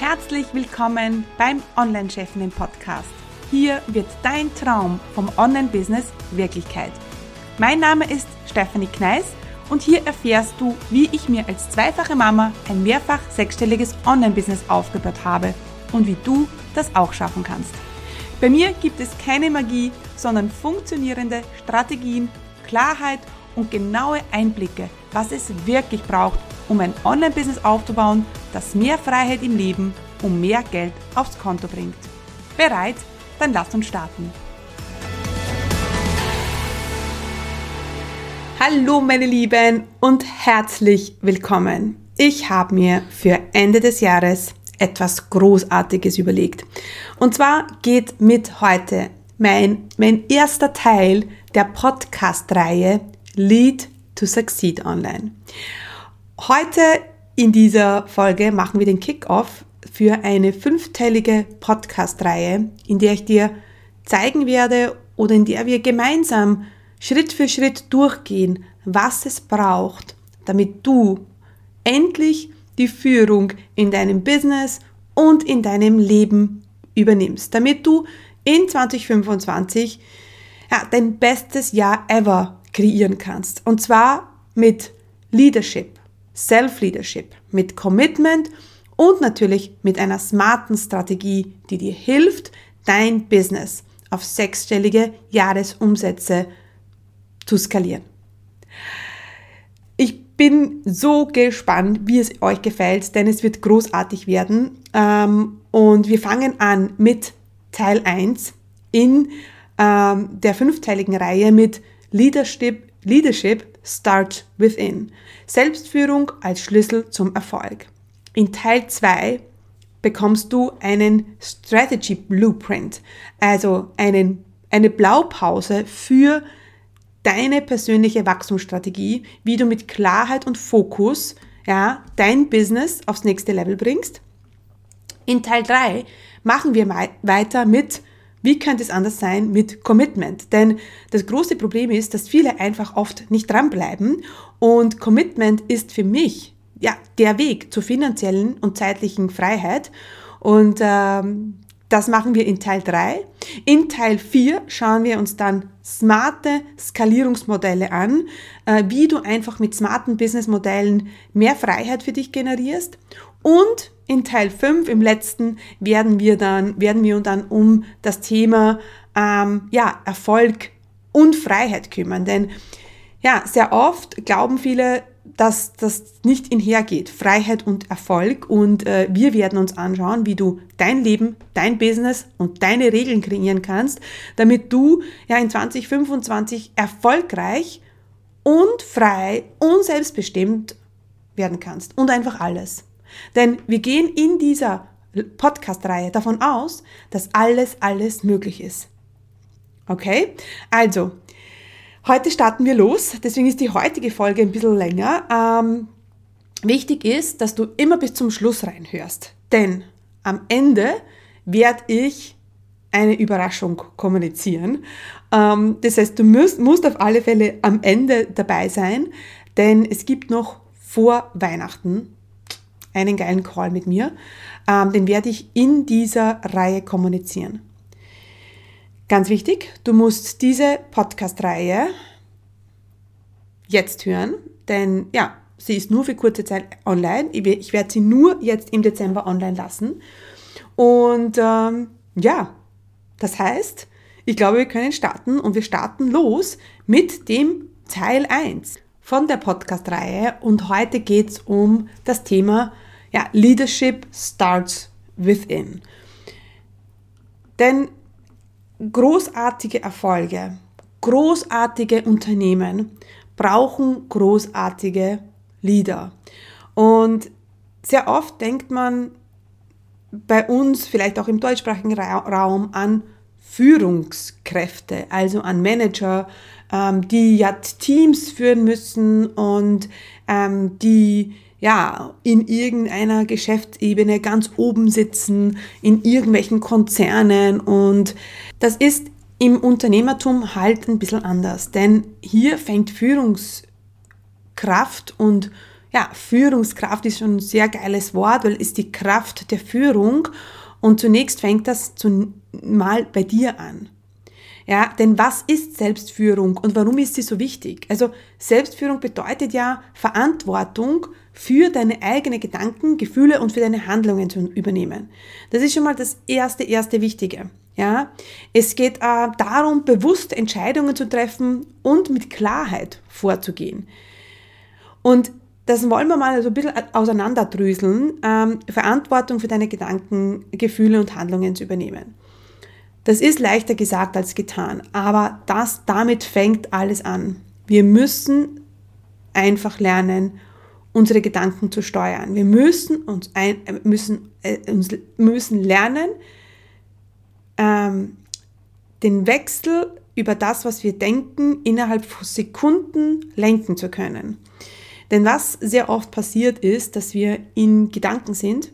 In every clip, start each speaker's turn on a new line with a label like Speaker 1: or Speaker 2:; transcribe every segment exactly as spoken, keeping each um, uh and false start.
Speaker 1: Herzlich willkommen beim Online-Chefinnen-Podcast. Hier wird dein Traum vom Online-Business Wirklichkeit. Mein Name ist Stefanie Kneis und hier erfährst du, wie ich mir als zweifache Mama ein mehrfach sechsstelliges Online-Business aufgebaut habe und wie du das auch schaffen kannst. Bei mir gibt es keine Magie, sondern funktionierende Strategien, Klarheit und genaue Einblicke, was es wirklich braucht, um ein Online-Business aufzubauen, das mehr Freiheit im Leben und mehr Geld aufs Konto bringt. Bereit? Dann lass uns starten. Hallo meine Lieben und herzlich willkommen. Ich habe mir für Ende des Jahres etwas Großartiges überlegt. Und zwar geht mit heute mein, mein erster Teil der Podcast-Reihe Lead to Succeed Online. Heute in dieser Folge machen wir den Kick-Off für eine fünfteilige Podcast-Reihe, in der ich dir zeigen werde oder in der wir gemeinsam Schritt für Schritt durchgehen, was es braucht, damit du endlich die Führung in deinem Business und in deinem Leben übernimmst, damit du in zwanzig fünfundzwanzig ja, dein bestes Jahr ever kreieren kannst. Und zwar mit Leadership, Self-Leadership, mit Commitment und natürlich mit einer smarten Strategie, die dir hilft, dein Business auf sechsstellige Jahresumsätze zu skalieren. Ich bin so gespannt, wie es euch gefällt, denn es wird großartig werden. Und wir fangen an mit Teil eins in der fünfteiligen Reihe mit Leadership, Leadership Start Within. Selbstführung als Schlüssel zum Erfolg. In Teil zwei bekommst du einen Strategy Blueprint, also einen, eine Blaupause für deine persönliche Wachstumsstrategie, wie du mit Klarheit und Fokus ja, dein Business aufs nächste Level bringst. In Teil drei machen wir weiter mit, wie könnte es anders sein, mit Commitment. Denn das große Problem ist, dass viele einfach oft nicht dranbleiben und Commitment ist für mich ja der Weg zur finanziellen und zeitlichen Freiheit und ähm, das machen wir in Teil drei. In Teil vier schauen wir uns dann smarte Skalierungsmodelle an, äh, wie du einfach mit smarten Businessmodellen mehr Freiheit für dich generierst. Und in Teil fünf, im letzten, werden wir dann, werden wir uns dann um das Thema ähm, ja, Erfolg und Freiheit kümmern. Denn ja, sehr oft glauben viele, dass das nicht einhergeht, Freiheit und Erfolg. Und äh, wir werden uns anschauen, wie du dein Leben, dein Business und deine Regeln kreieren kannst, damit du ja in zwanzig fünfundzwanzig erfolgreich und frei und selbstbestimmt werden kannst. Und einfach alles. Denn wir gehen in dieser Podcast-Reihe davon aus, dass alles, alles möglich ist. Okay? Also, heute starten wir los, deswegen ist die heutige Folge ein bisschen länger. Ähm, wichtig ist, dass du immer bis zum Schluss reinhörst, denn am Ende werde ich eine Überraschung kommunizieren. Ähm, das heißt, du musst, musst auf alle Fälle am Ende dabei sein, denn es gibt noch vor Weihnachten einen geilen Call mit mir, ähm, den werde ich in dieser Reihe kommunizieren. Ganz wichtig, du musst diese Podcast-Reihe jetzt hören, denn ja, sie ist nur für kurze Zeit online. Ich werde sie nur jetzt im Dezember online lassen. Und ähm, ja, das heißt, ich glaube, wir können starten und wir starten los mit dem Teil eins von der Podcast-Reihe. Und heute geht es um das Thema ja, Leadership Starts Within. Denn großartige Erfolge, großartige Unternehmen brauchen großartige Leader. Und sehr oft denkt man bei uns, vielleicht auch im deutschsprachigen Raum, an Führungskräfte, also an Manager, ähm, die ja Teams führen müssen und ähm, die ja, in irgendeiner Geschäftsebene ganz oben sitzen, in irgendwelchen Konzernen und das ist im Unternehmertum halt ein bisschen anders, denn hier fängt Führungskraft und ja, ja, Führungskraft ist schon ein sehr geiles Wort, weil es ist die Kraft der Führung und zunächst fängt das zu, mal bei dir an. Ja, denn was ist Selbstführung und warum ist sie so wichtig? Also Selbstführung bedeutet ja Verantwortung für deine eigenen Gedanken, Gefühle und für deine Handlungen zu übernehmen. Das ist schon mal das erste, erste Wichtige. Ja, es geht äh, darum, bewusst Entscheidungen zu treffen und mit Klarheit vorzugehen. Und das wollen wir mal so ein bisschen auseinanderdröseln, ähm, Verantwortung für deine Gedanken, Gefühle und Handlungen zu übernehmen. Das ist leichter gesagt als getan, aber das, damit fängt alles an. Wir müssen einfach lernen, unsere Gedanken zu steuern. Wir müssen uns, ein, müssen, äh, uns müssen lernen, ähm, den Wechsel über das, was wir denken, innerhalb von Sekunden lenken zu können. Denn was sehr oft passiert ist, dass wir in Gedanken sind,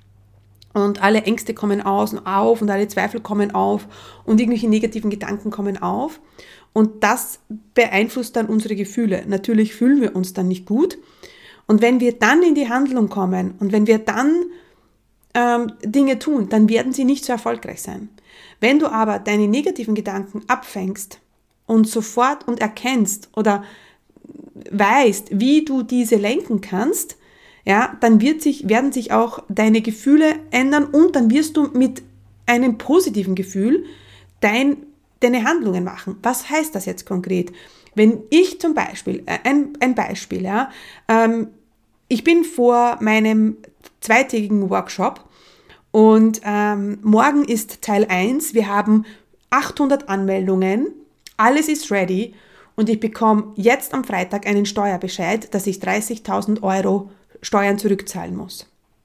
Speaker 1: und alle Ängste kommen aus und auf und alle Zweifel kommen auf und irgendwelche negativen Gedanken kommen auf. Und das beeinflusst dann unsere Gefühle. Natürlich fühlen wir uns dann nicht gut. Und wenn wir dann in die Handlung kommen und wenn wir dann ähm, Dinge tun, dann werden sie nicht so erfolgreich sein. Wenn du aber deine negativen Gedanken abfängst und sofort und erkennst oder weißt, wie du diese lenken kannst, ja, dann wird sich, werden sich auch deine Gefühle ändern und dann wirst du mit einem positiven Gefühl dein, deine Handlungen machen. Was heißt das jetzt konkret? Wenn ich zum Beispiel, ein, ein Beispiel, ja, ähm, ich bin vor meinem zweitägigen Workshop und ähm, morgen ist Teil eins, wir haben achthundert Anmeldungen, alles ist ready und ich bekomme jetzt am Freitag einen Steuerbescheid, dass ich dreißigtausend Euro Steuern zurückzahlen muss.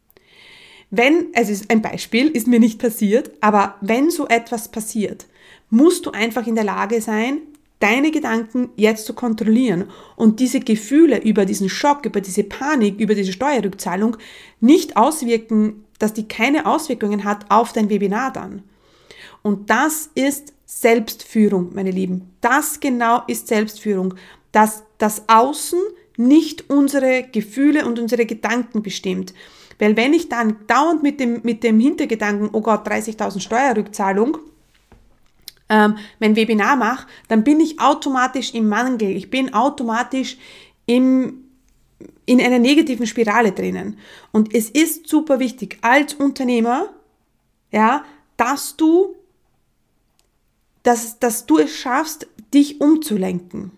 Speaker 1: Wenn, also es ist ein Beispiel, ist mir nicht passiert, aber wenn so etwas passiert, musst du einfach in der Lage sein, deine Gedanken jetzt zu kontrollieren und diese Gefühle über diesen Schock, über diese Panik, über diese Steuerrückzahlung nicht auswirken, dass die keine Auswirkungen hat auf dein Webinar dann. Und das ist Selbstführung, meine Lieben. Das genau ist Selbstführung, dass das Außen nicht unsere Gefühle und unsere Gedanken bestimmt. Weil wenn ich dann dauernd mit dem, mit dem Hintergedanken, oh Gott, dreißigtausend Steuerrückzahlung, ähm, mein Webinar mache, dann bin ich automatisch im Mangel. Ich bin automatisch im, in einer negativen Spirale drinnen. Und es ist super wichtig als Unternehmer, ja, dass du, dass, dass du es schaffst, dich umzulenken.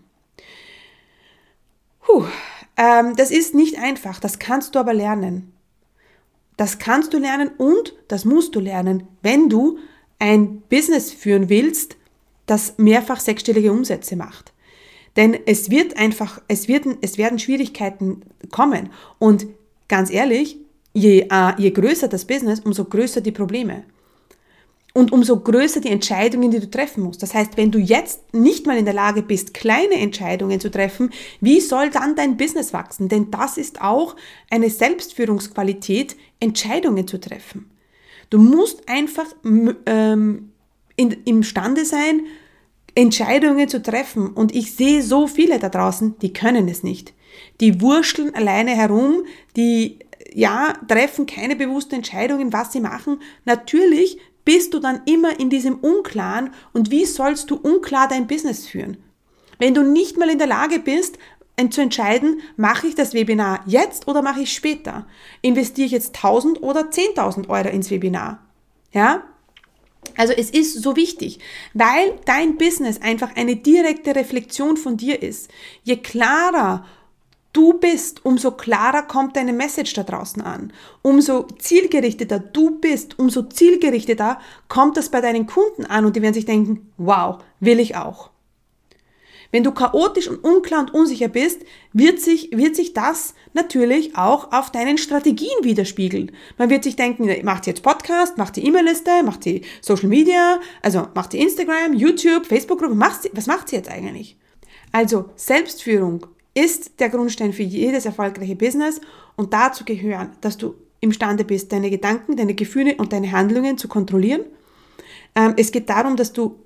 Speaker 1: Puh, ähm, das ist nicht einfach, das kannst du aber lernen. Das kannst du lernen und das musst du lernen, wenn du ein Business führen willst, das mehrfach sechsstellige Umsätze macht. Denn es wird einfach, es werden, es werden Schwierigkeiten kommen. Und ganz ehrlich, je, äh, je größer das Business, umso größer die Probleme. Und umso größer die Entscheidungen, die du treffen musst. Das heißt, wenn du jetzt nicht mal in der Lage bist, kleine Entscheidungen zu treffen, wie soll dann dein Business wachsen? Denn das ist auch eine Selbstführungsqualität, Entscheidungen zu treffen. Du musst einfach ähm, in, imstande sein, Entscheidungen zu treffen. Und ich sehe so viele da draußen, die können es nicht. Die wurschteln alleine herum, die ja, treffen keine bewussten Entscheidungen, was sie machen. Natürlich bist du dann immer in diesem Unklaren und wie sollst du unklar dein Business führen? Wenn du nicht mal in der Lage bist, zu entscheiden, mache ich das Webinar jetzt oder mache ich später? Investiere ich jetzt tausend oder zehntausend Euro ins Webinar? Ja? Also es ist so wichtig, weil dein Business einfach eine direkte Reflexion von dir ist. Je klarer du bist, umso klarer kommt deine Message da draußen an. Umso zielgerichteter du bist, umso zielgerichteter kommt das bei deinen Kunden an und die werden sich denken, wow, will ich auch. Wenn du chaotisch und unklar und unsicher bist, wird sich, wird sich das natürlich auch auf deinen Strategien widerspiegeln. Man wird sich denken, macht sie jetzt Podcast, macht sie E-Mail-Liste, macht sie Social Media, also macht sie Instagram, YouTube, Facebook-Gruppe, was macht sie jetzt eigentlich? Also Selbstführung ist der Grundstein für jedes erfolgreiche Business und dazu gehören, dass du imstande bist, deine Gedanken, deine Gefühle und deine Handlungen zu kontrollieren. Ähm, es geht darum, dass du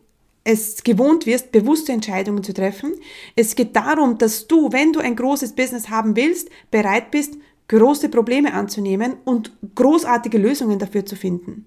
Speaker 1: es gewohnt wirst, bewusste Entscheidungen zu treffen. Es geht darum, dass du, wenn du ein großes Business haben willst, bereit bist, große Probleme anzunehmen und großartige Lösungen dafür zu finden.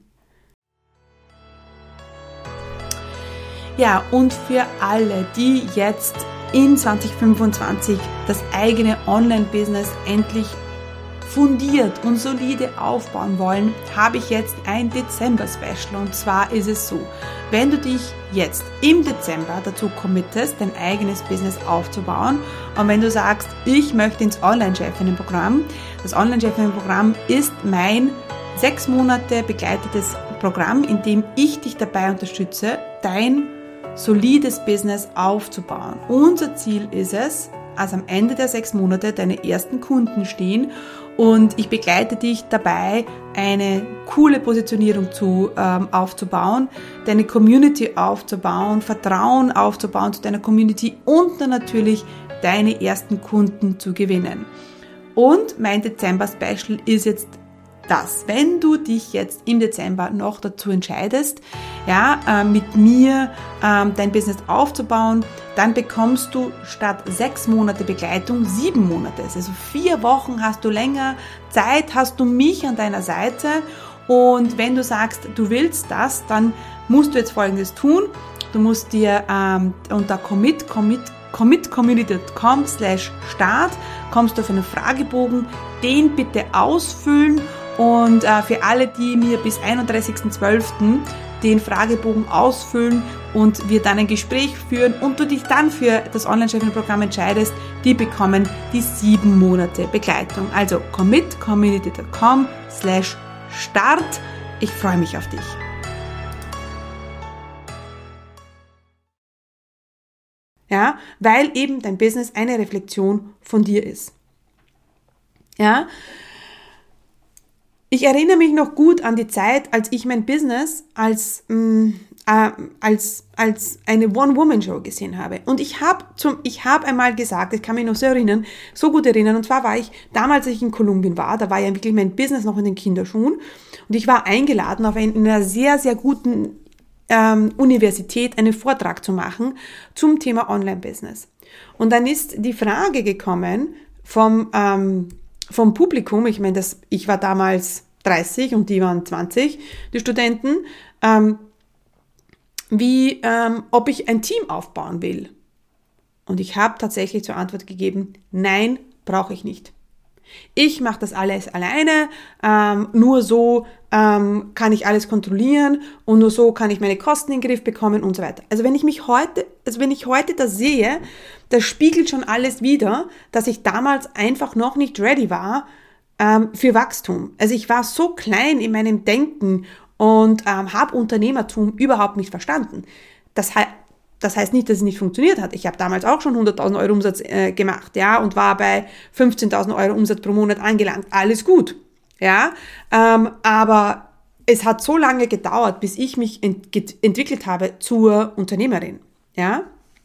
Speaker 1: Ja, und für alle, die jetzt in zwanzig fünfundzwanzig das eigene Online-Business endlich fundiert und solide aufbauen wollen, habe ich jetzt ein Dezember-Special. Und zwar ist es so, wenn du dich jetzt im Dezember dazu committest, dein eigenes Business aufzubauen und wenn du sagst, ich möchte ins Online-Chefinnen-Programm, das Online-Chefinnen-Programm ist mein sechs Monate begleitetes Programm, in dem ich dich dabei unterstütze, dein solides Business aufzubauen. Unser Ziel ist es, also am Ende der sechs Monate deine ersten Kunden stehen und ich begleite dich dabei, eine coole Positionierung zu, ähm, aufzubauen, deine Community aufzubauen, Vertrauen aufzubauen zu deiner Community und dann natürlich deine ersten Kunden zu gewinnen. Und mein Dezember-Special ist jetzt das, wenn du dich jetzt im Dezember noch dazu entscheidest, ja, äh, mit mir ähm, dein Business aufzubauen, dann bekommst du statt sechs Monate Begleitung sieben Monate. Also vier Wochen hast du länger Zeit, hast du mich an deiner Seite. Und wenn du sagst, du willst das, dann musst du jetzt Folgendes tun. Du musst dir ähm, unter commit, commit, commitcommunity dot com slash start kommst du auf einen Fragebogen, den bitte ausfüllen. Und äh, für alle, die mir bis einunddreißigsten zwölften den Fragebogen ausfüllen und wir dann ein Gespräch führen und du dich dann für das Online-Chefinnen-Programm entscheidest, die bekommen die sieben Monate Begleitung. Also commitcommunity dot com slash start. Ich freue mich auf dich. Ja, weil eben dein Business eine Reflexion von dir ist. Ja, ich erinnere mich noch gut an die Zeit, als ich mein Business als, mh, äh, als, als eine One-Woman-Show gesehen habe. Und ich habe zum, ich habe einmal gesagt, ich kann mich noch so erinnern, so gut erinnern, und zwar war ich, damals als ich in Kolumbien war, da war ja wirklich mein Business noch in den Kinderschuhen und ich war eingeladen, auf ein, in einer sehr, sehr guten ähm, Universität einen Vortrag zu machen zum Thema Online-Business. Und dann ist die Frage gekommen vom, ähm, vom Publikum, ich meine, das, ich war damals dreißig und die waren zwanzig, die Studenten, ähm, wie, ähm, ob ich ein Team aufbauen will. Und ich habe tatsächlich zur Antwort gegeben, nein, brauche ich nicht. Ich mache das alles alleine, ähm, nur so ähm, kann ich alles kontrollieren und nur so kann ich meine Kosten in den Griff bekommen und so weiter. Also wenn ich mich heute, also wenn ich heute das sehe, das spiegelt schon alles wider, dass ich damals einfach noch nicht ready war ähm, für Wachstum. Also ich war so klein in meinem Denken und ähm, habe Unternehmertum überhaupt nicht verstanden. Das heißt, Das heißt nicht, dass es nicht funktioniert hat. Ich habe damals auch schon hunderttausend Euro Umsatz äh, gemacht, ja, und war bei fünfzehntausend Euro Umsatz pro Monat angelangt. Alles gut, ja. Ähm, aber es hat so lange gedauert, bis ich mich ent- entwickelt habe zur Unternehmerin, ja.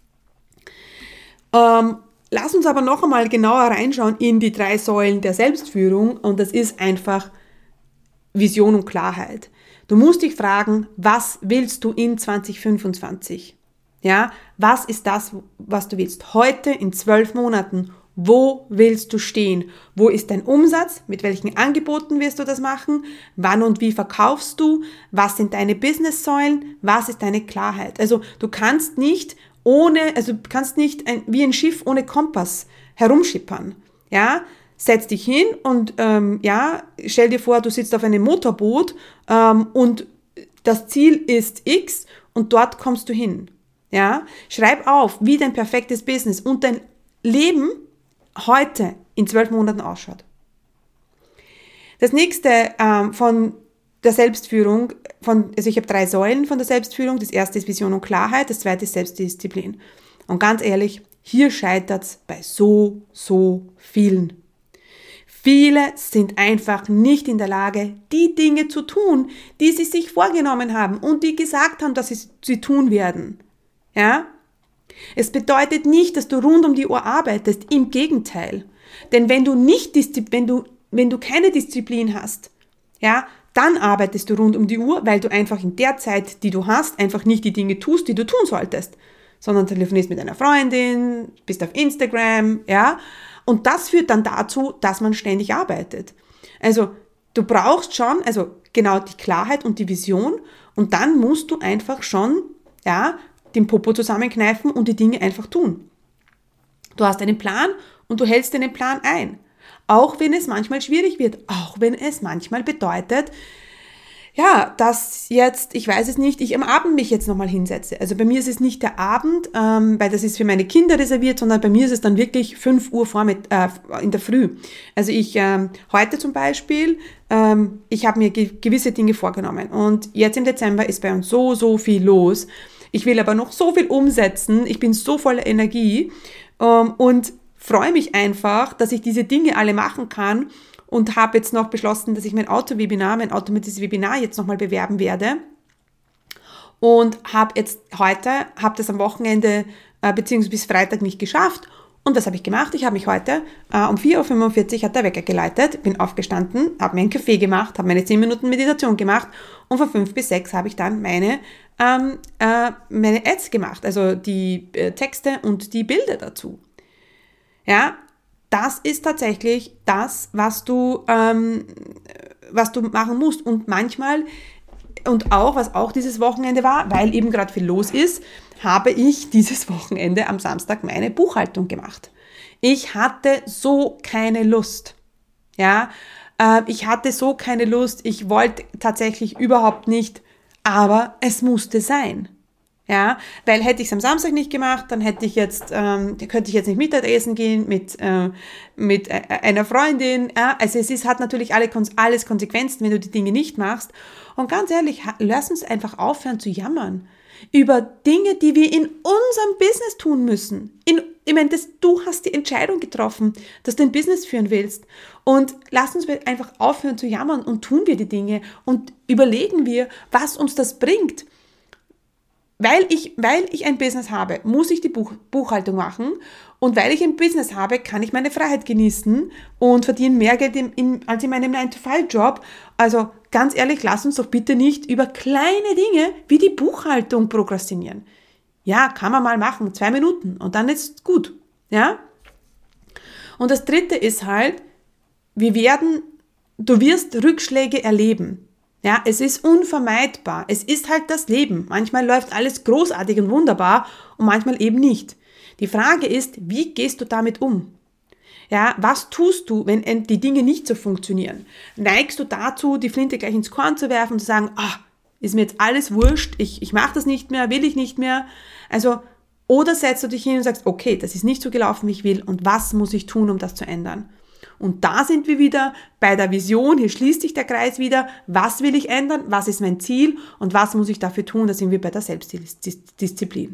Speaker 1: Ähm, lass uns aber noch einmal genauer reinschauen in die drei Säulen der Selbstführung, und das ist einfach Vision und Klarheit. Du musst dich fragen, was willst du in zwanzig fünfundzwanzig? Ja, was ist das, was du willst? Heute in zwölf Monaten, wo willst du stehen? Wo ist dein Umsatz? Mit welchen Angeboten wirst du das machen? Wann und wie verkaufst du? Was sind deine Business-Säulen? Was ist deine Klarheit? Also du kannst nicht ohne, also du kannst nicht ein, wie ein Schiff ohne Kompass herumschippern. Ja, setz dich hin und ähm, ja, stell dir vor, du sitzt auf einem Motorboot ähm, und das Ziel ist X und dort kommst du hin. Ja, schreib auf, wie dein perfektes Business und dein Leben heute in zwölf Monaten ausschaut. Das nächste ähm, von der Selbstführung, von, also ich habe drei Säulen von der Selbstführung. Das erste ist Vision und Klarheit, das zweite ist Selbstdisziplin. Und ganz ehrlich, hier scheitert es bei so, so vielen. Viele sind einfach nicht in der Lage, die Dinge zu tun, die sie sich vorgenommen haben und die gesagt haben, dass sie sie tun werden. Ja? Es bedeutet nicht, dass du rund um die Uhr arbeitest, im Gegenteil. Denn wenn du nicht, wenn du, wenn du keine Disziplin hast, ja, dann arbeitest du rund um die Uhr, weil du einfach in der Zeit, die du hast, einfach nicht die Dinge tust, die du tun solltest, sondern telefonierst mit einer Freundin, bist auf Instagram, ja. Und das führt dann dazu, dass man ständig arbeitet. Also du brauchst schon, also genau die Klarheit und die Vision, und dann musst du einfach schon, ja, den Popo zusammenkneifen und die Dinge einfach tun. Du hast einen Plan und du hältst den Plan ein. Auch wenn es manchmal schwierig wird, auch wenn es manchmal bedeutet, ja, dass jetzt, ich weiß es nicht, ich am Abend mich jetzt nochmal hinsetze. Also bei mir ist es nicht der Abend, ähm, weil das ist für meine Kinder reserviert, sondern bei mir ist es dann wirklich fünf Uhr vormitt- äh, in der Früh. Also ich, ähm, heute zum Beispiel, ähm, ich habe mir ge- gewisse Dinge vorgenommen und jetzt im Dezember ist bei uns so, so viel los. Ich will aber noch so viel umsetzen, ich bin so voller Energie ähm, und freue mich einfach, dass ich diese Dinge alle machen kann und habe jetzt noch beschlossen, dass ich mein Auto-Webinar, mein automatisches Webinar jetzt nochmal bewerben werde und habe jetzt heute, habe das am Wochenende äh, beziehungsweise bis Freitag nicht geschafft und was habe ich gemacht? Ich habe mich heute äh, um vier Uhr fünfundvierzig hat der Wecker geleitet, bin aufgestanden, habe mir einen Kaffee gemacht, habe meine zehn Minuten Meditation gemacht und von fünf bis sechs habe ich dann meine, ähm, äh, meine Ads gemacht, also die äh, Texte und die Bilder dazu. Ja, das ist tatsächlich das, was du, ähm, was du machen musst. Und manchmal, und auch, was auch dieses Wochenende war, weil eben gerade viel los ist, habe ich dieses Wochenende am Samstag meine Buchhaltung gemacht. Ich hatte so keine Lust. Ja, äh, ich hatte so keine Lust. Ich wollte tatsächlich überhaupt nicht, aber es musste sein. Ja, weil hätte ich es am Samstag nicht gemacht, dann hätte ich jetzt, ähm, könnte ich jetzt nicht Mittagessen gehen mit, äh, mit äh, einer Freundin. Ja, also es ist, hat natürlich alle, alles Konsequenzen, wenn du die Dinge nicht machst. Und ganz ehrlich, lass uns einfach aufhören zu jammern über Dinge, die wir in unserem Business tun müssen. In, ich meine, das, du hast die Entscheidung getroffen, dass du ein Business führen willst. Und lass uns einfach aufhören zu jammern und tun wir die Dinge und überlegen wir, was uns das bringt. Weil ich, weil ich ein Business habe, muss ich die Buch, Buchhaltung machen und weil ich ein Business habe, kann ich meine Freiheit genießen und verdiene mehr Geld in, in, als in meinem nine to five Job. Also ganz ehrlich, lass uns doch bitte nicht über kleine Dinge wie die Buchhaltung prokrastinieren. Ja, kann man mal machen, zwei Minuten und dann ist gut. Ja? Und das Dritte ist halt, wir werden, du wirst Rückschläge erleben. Ja, es ist unvermeidbar. Es ist halt das Leben. Manchmal läuft alles großartig und wunderbar und manchmal eben nicht. Die Frage ist, wie gehst du damit um? Ja, was tust du, wenn die Dinge nicht so funktionieren? Neigst du dazu, die Flinte gleich ins Korn zu werfen und zu sagen, ah, ist mir jetzt alles wurscht, ich, ich mache das nicht mehr, will ich nicht mehr? Also, oder setzt du dich hin und sagst, okay, das ist nicht so gelaufen, wie ich will und was muss ich tun, um das zu ändern? Und da sind wir wieder bei der Vision, hier schließt sich der Kreis wieder, was will ich ändern, was ist mein Ziel und was muss ich dafür tun, da sind wir bei der Selbstdisziplin.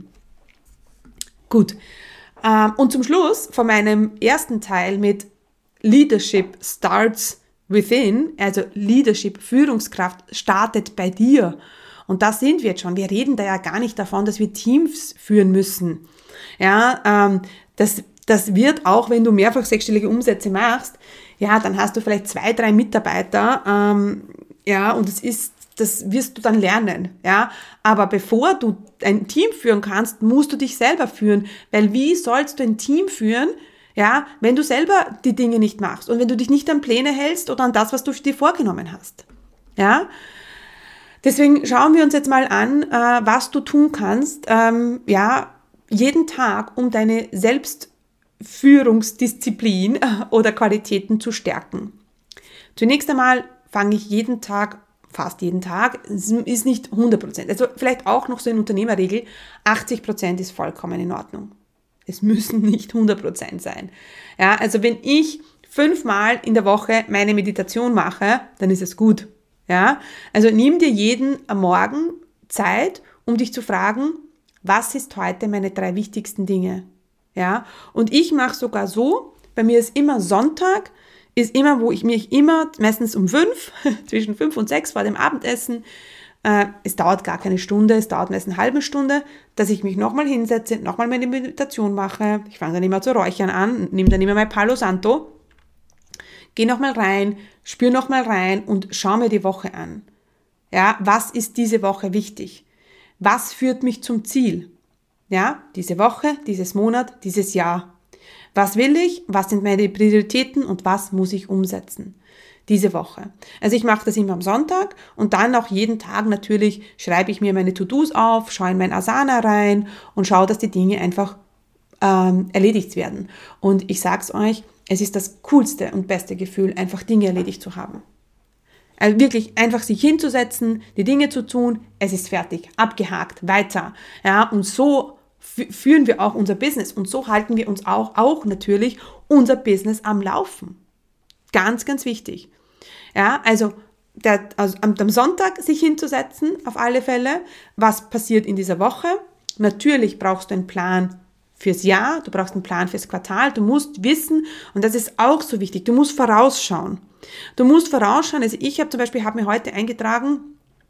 Speaker 1: Gut, und zum Schluss von meinem ersten Teil mit Leadership starts within, also Leadership, Führungskraft startet bei dir. Und da sind wir jetzt schon, wir reden da ja gar nicht davon, dass wir Teams führen müssen. Ja, das Das wird auch, wenn du mehrfach sechsstellige Umsätze machst, ja, dann hast du vielleicht zwei, drei Mitarbeiter, ähm, ja, und das ist, das wirst du dann lernen, ja. Aber bevor du ein Team führen kannst, musst du dich selber führen, weil wie sollst du ein Team führen, ja, wenn du selber die Dinge nicht machst und wenn du dich nicht an Pläne hältst oder an das, was du dir vorgenommen hast, ja. Deswegen schauen wir uns jetzt mal an, äh, was du tun kannst, ähm, ja, jeden Tag, um deine Selbst Führungsdisziplin oder Qualitäten zu stärken. Zunächst einmal fange ich jeden Tag, fast jeden Tag, es ist nicht hundert Prozent, also vielleicht auch noch so eine Unternehmerregel, achtzig Prozent ist vollkommen in Ordnung. Es müssen nicht hundert Prozent sein. Ja, also wenn ich fünfmal in der Woche meine Meditation mache, dann ist es gut. Ja, also nimm dir jeden Morgen Zeit, um dich zu fragen, was ist heute meine drei wichtigsten Dinge? Ja, und ich mache sogar so, bei mir ist immer Sonntag, ist immer, wo ich mich immer, meistens um fünf, zwischen fünf und sechs vor dem Abendessen, äh, es dauert gar keine Stunde, es dauert meistens eine halbe Stunde, dass ich mich nochmal hinsetze, nochmal meine Meditation mache, ich fange dann immer zu räuchern an, nehme dann immer mein Palo Santo, geh nochmal rein, spür nochmal rein und schau mir die Woche an. Ja, was ist diese Woche wichtig? Was führt mich zum Ziel? Ja, diese Woche, dieses Monat, dieses Jahr. Was will ich? Was sind meine Prioritäten und was muss ich umsetzen? Diese Woche. Also ich mache das immer am Sonntag und dann auch jeden Tag natürlich schreibe ich mir meine To-Dos auf, schaue in mein Asana rein und schaue, dass die Dinge einfach ähm, erledigt werden. Und ich sag's euch, es ist das coolste und beste Gefühl, einfach Dinge erledigt zu haben. Also wirklich einfach sich hinzusetzen, die Dinge zu tun, es ist fertig, abgehakt, weiter. Ja, und so f- führen wir auch unser Business und so halten wir uns auch, auch natürlich unser Business am Laufen. Ganz, ganz wichtig. Ja, also, der, also am, am Sonntag sich hinzusetzen, auf alle Fälle, was passiert in dieser Woche. Natürlich brauchst du einen Plan fürs Jahr, du brauchst einen Plan fürs Quartal, du musst wissen, und das ist auch so wichtig, du musst vorausschauen. Du musst vorausschauen, also ich habe zum Beispiel, habe mir heute eingetragen,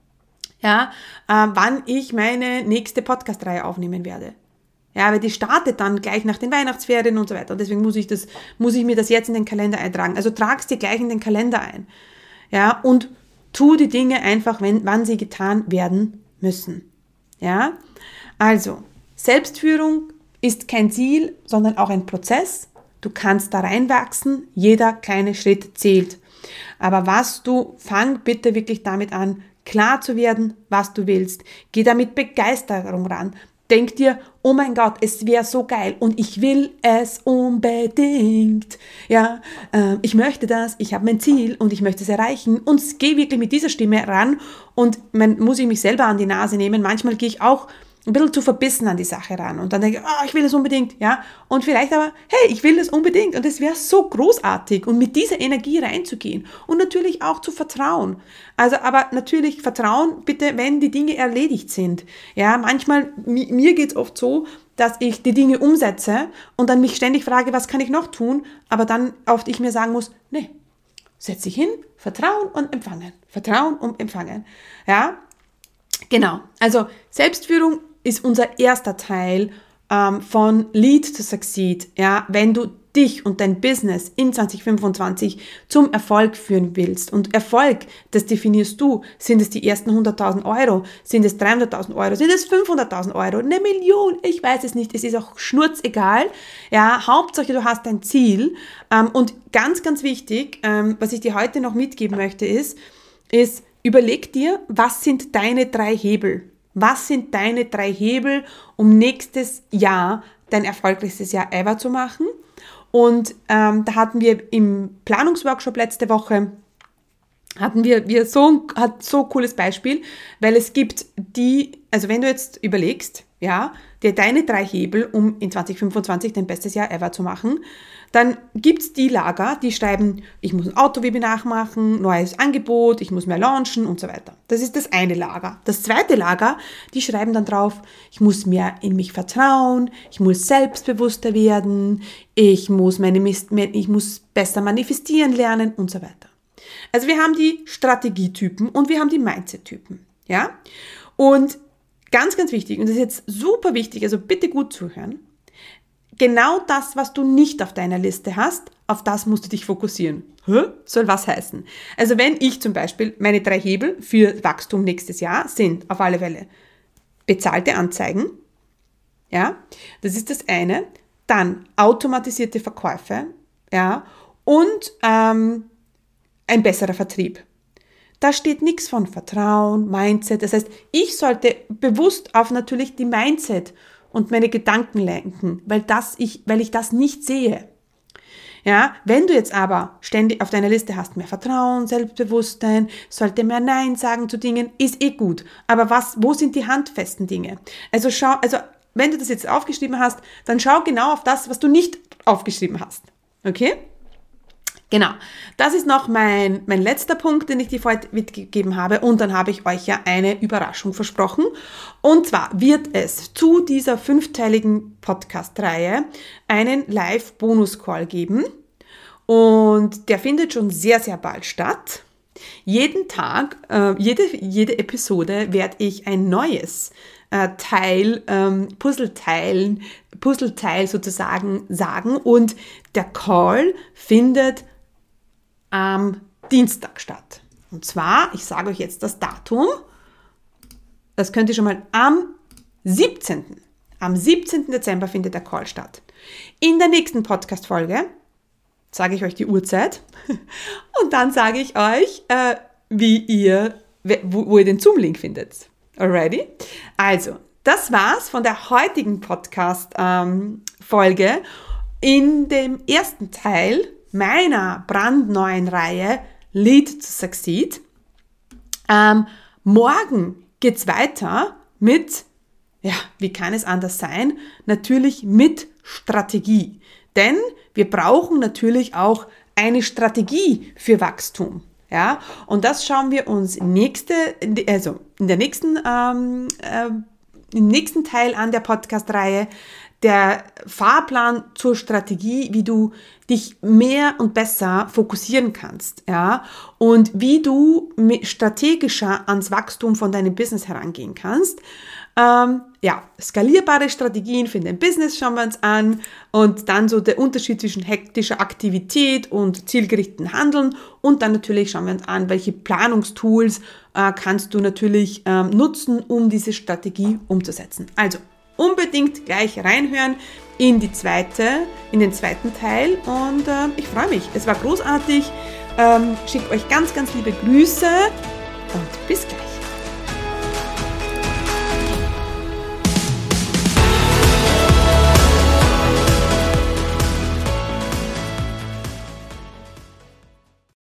Speaker 1: ja, äh, wann ich meine nächste Podcast-Reihe aufnehmen werde. Ja, weil die startet dann gleich nach den Weihnachtsferien und so weiter. Und deswegen muss ich das, muss ich mir das jetzt in den Kalender eintragen. Also trag's dir gleich in den Kalender ein. Ja, und tu die Dinge einfach, wenn, wann sie getan werden müssen. Ja, also, Selbstführung ist kein Ziel, sondern auch ein Prozess. Du kannst da reinwachsen. Jeder kleine Schritt zählt. Aber was du, fang bitte wirklich damit an, klar zu werden, was du willst. Geh da mit Begeisterung ran. Denk dir, oh mein Gott, es wäre so geil und ich will es unbedingt. Ja, äh, ich möchte das, ich habe mein Ziel und ich möchte es erreichen. Und geh wirklich mit dieser Stimme ran und man muss ich mich selber an die Nase nehmen. Manchmal gehe ich auch ein bisschen zu verbissen an die Sache ran und dann denke ich, oh, ich will es unbedingt, ja. Und vielleicht aber, hey, ich will es unbedingt und es wäre so großartig und mit dieser Energie reinzugehen und natürlich auch zu vertrauen. Also, aber natürlich Vertrauen bitte, wenn die Dinge erledigt sind. Ja, manchmal, mir geht's oft so, dass ich die Dinge umsetze und dann mich ständig frage, was kann ich noch tun, aber dann oft ich mir sagen muss, nee, setz dich hin, vertrauen und empfangen, vertrauen und empfangen. Ja, genau. Also, Selbstführung ist unser erster Teil ähm, von Lead to Succeed. Ja, wenn du dich und dein Business in zwanzig fünfundzwanzig zum Erfolg führen willst. Und Erfolg, das definierst du. Sind es die ersten hunderttausend Euro? Sind es dreihunderttausend Euro? Sind es fünfhunderttausend Euro? Eine Million? Ich weiß es nicht. Es ist auch schnurzegal. Ja, Hauptsache, du hast dein Ziel. Ähm, und ganz, ganz wichtig, ähm, was ich dir heute noch mitgeben möchte, ist, ist, überleg dir, was sind deine drei Hebel? Was sind deine drei Hebel, um nächstes Jahr dein erfolgreichstes Jahr ever zu machen? Und ähm, da hatten wir im Planungsworkshop letzte Woche, hatten wir, wir so, hat so ein cooles Beispiel, weil es gibt die, also wenn du jetzt überlegst, ja, dir deine drei Hebel, um in zwanzig fünfundzwanzig dein bestes Jahr ever zu machen, dann gibt's die Lager, die schreiben, ich muss ein Autowebinar machen, neues Angebot, ich muss mehr launchen und so weiter. Das ist das eine Lager. Das zweite Lager, die schreiben dann drauf, ich muss mehr in mich vertrauen, ich muss selbstbewusster werden, ich muss meine Mist, ich muss besser manifestieren lernen und so weiter. Also wir haben die Strategietypen und wir haben die Mindset-Typen, ja? Und ganz, ganz wichtig, und das ist jetzt super wichtig, also bitte gut zuhören, genau das, was du nicht auf deiner Liste hast, auf das musst du dich fokussieren. Hä? Soll was heißen? Also wenn ich zum Beispiel, meine drei Hebel für Wachstum nächstes Jahr sind auf alle Fälle bezahlte Anzeigen, ja, das ist das eine, dann automatisierte Verkäufe, ja, und ähm, ein besserer Vertrieb. Da steht nichts von Vertrauen, Mindset. Das heißt, ich sollte bewusst auf natürlich die Mindset und meine Gedanken lenken, weil das ich, weil ich das nicht sehe. Ja, wenn du jetzt aber ständig auf deiner Liste hast, mehr Vertrauen, Selbstbewusstsein, sollte mehr Nein sagen zu Dingen, ist eh gut. Aber was, wo sind die handfesten Dinge? Also schau, also wenn du das jetzt aufgeschrieben hast, dann schau genau auf das, was du nicht aufgeschrieben hast. Okay? Genau, das ist noch mein, mein letzter Punkt, den ich dir heute mitgegeben habe und dann habe ich euch ja eine Überraschung versprochen und zwar wird es zu dieser fünfteiligen Podcast-Reihe einen Live-Bonus-Call geben und der findet schon sehr, sehr bald statt. Jeden Tag, äh, jede, jede Episode werde ich ein neues äh, Teil, ähm, Puzzleteil, Puzzleteil sozusagen sagen und der Call findet am Dienstag statt. Und zwar, ich sage euch jetzt das Datum, das könnt ihr schon mal am siebzehnten Am siebzehnten Dezember findet der Call statt. In der nächsten Podcast-Folge sage ich euch die Uhrzeit und dann sage ich euch, äh, wie ihr, wo, wo ihr den Zoom-Link findet. Alrighty? Also, das war's von der heutigen Podcast-Folge ähm, in dem ersten Teil meiner brandneuen Reihe Lead to Succeed. Ähm, morgen geht's weiter mit, ja, wie kann es anders sein? Natürlich mit Strategie. Denn wir brauchen natürlich auch eine Strategie für Wachstum. Ja? Und das schauen wir uns nächste, also in der nächsten, ähm, äh, im nächsten Teil an der Podcast-Reihe. Der Fahrplan zur Strategie, wie du dich mehr und besser fokussieren kannst, ja, und wie du strategischer ans Wachstum von deinem Business herangehen kannst. Ähm, ja, skalierbare Strategien für dein Business schauen wir uns an und dann so der Unterschied zwischen hektischer Aktivität und zielgerichteten Handeln und dann natürlich schauen wir uns an, welche Planungstools äh, kannst du natürlich ähm, nutzen, um diese Strategie umzusetzen. Also, unbedingt gleich reinhören in die zweite, in den zweiten Teil und äh, ich freue mich. Es war großartig. Ähm, schickt euch ganz, ganz liebe Grüße und bis gleich.